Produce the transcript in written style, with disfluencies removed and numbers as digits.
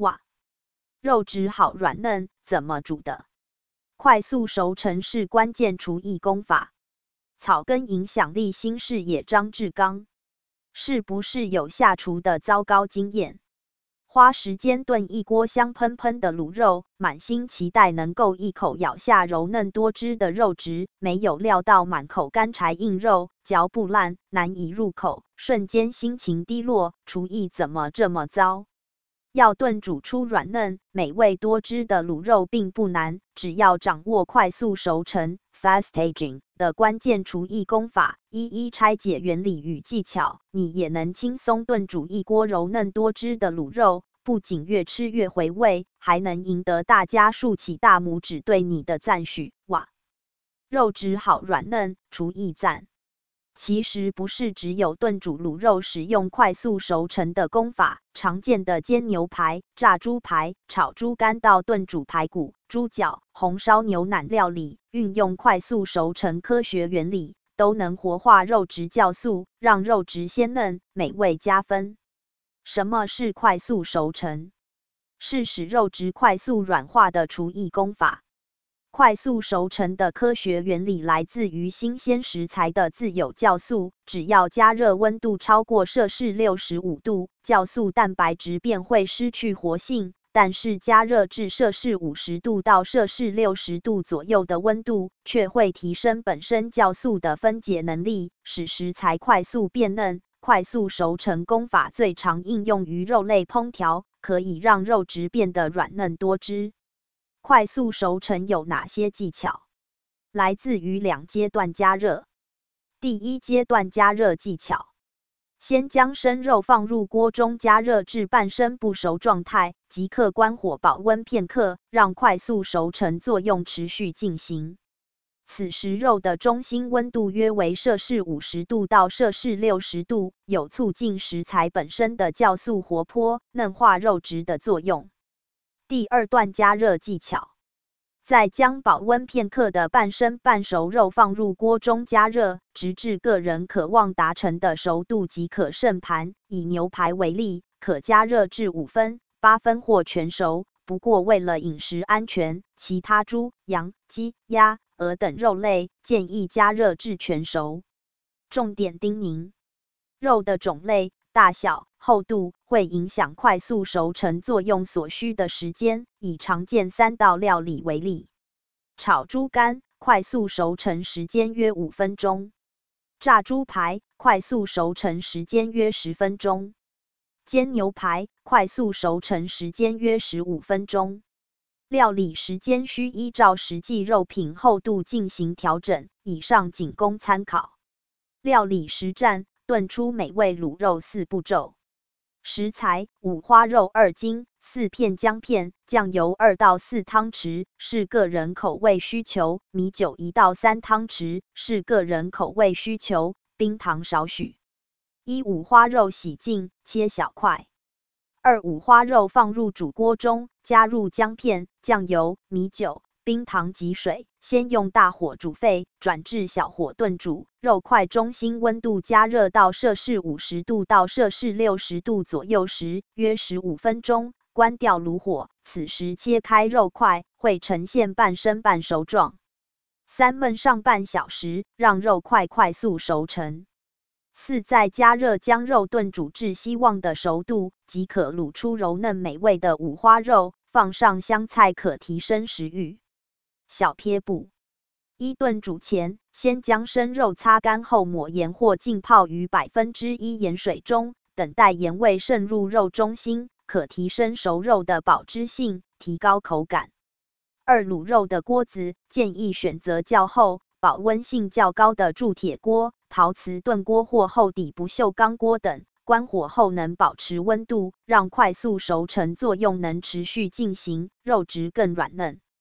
哇，肉质好软嫩，怎么煮的？快速熟成是关键厨艺功法。草根影响力新视野张志刚，是不是有下厨的糟糕经验？花时间炖一锅香喷喷的卤肉，满心期待能够一口咬下柔嫩多汁的肉质，没有料到满口干柴硬肉，嚼不烂，难以入口，瞬间心情低落，厨艺怎么这么糟？要炖煮出软嫩、美味多汁的卤肉并不难，只要掌握快速熟成 （fast aging） 的关键厨艺功法，一一拆解原理与技巧，你也能轻松炖煮一锅柔嫩多汁的卤肉，不仅越吃越回味，还能赢得大家竖起大拇指对你的赞许。哇，肉质好软嫩，厨艺赞！其实不是只有炖煮卤肉使用快速熟成的功法，常见的煎牛排、炸猪排、炒猪肝到炖煮排骨、猪脚、红烧牛腩料理，运用快速熟成科学原理，都能活化肉质酵素，让肉质鲜嫩、美味加分。什么是快速熟成？是使肉质快速软化的厨艺功法。快速熟成的科学原理来自于新鲜食材的自有酵素，只要加热温度超过摄氏65度，酵素蛋白质便会失去活性，但是加热至摄氏50度到摄氏60度左右的温度，却会提升本身酵素的分解能力，使食材快速变嫩。快速熟成功法最常应用于肉类烹调，可以让肉质变得软嫩多汁。快速熟成有哪些技巧？来自于2阶段加热。第1阶段加热技巧：先将生肉放入锅中加热至半生不熟状态，即刻关火保温片刻，让快速熟成作用持续进行。此时肉的中心温度约为摄氏50度到摄氏60度，有促进食材本身的酵素活泼、嫩化肉质的作用。第2段加热技巧：再将保温片刻的半生半熟肉放入锅中加热，直至个人渴望达成的熟度即可盛盘。以牛排为例，可加热至5分、8分或全熟。不过为了饮食安全，其他猪、羊、鸡、鸭、鹅等肉类建议加热至全熟。重点叮咛：肉的种类、大小、厚度会影响快速熟成作用所需的时间，以常见3道料理为例。炒猪肝，快速熟成时间约5分钟；炸猪排，快速熟成时间约10分钟；煎牛排，快速熟成时间约15分钟。料理时间需依照实际肉品厚度进行调整，以上仅供参考。料理实战，炖出美味卤肉4步骤。食材：五花肉2斤，4片姜片，酱油2到4汤匙，视个人口味需求；米酒1到3汤匙，视个人口味需求；冰糖少许。1、五花肉洗净，切小块。2、五花肉放入煮锅中，加入姜片、酱油、米酒、冰糖及水，先用大火煮沸，转至小火炖煮，肉块中心温度加热到摄氏50度到摄氏60度左右时，约15分钟，关掉炉火，此时切开肉块，会呈现半生半熟状。3、焖上半小时，让肉块快速熟成。4、再加热将肉炖煮至希望的熟度，即可卤出柔嫩美味的五花肉，放上香菜可提升食欲。小撇步：1、炖煮前，先将生肉擦干后抹盐或浸泡于1%盐水中，等待盐味渗入肉中心，可提升熟肉的保汁性，提高口感。2、卤肉的锅子，建议选择较厚、保温性较高的铸铁锅、陶瓷炖锅或厚底不锈钢锅等，关火后能保持温度，让快速熟成作用能持续进行，肉质更软嫩。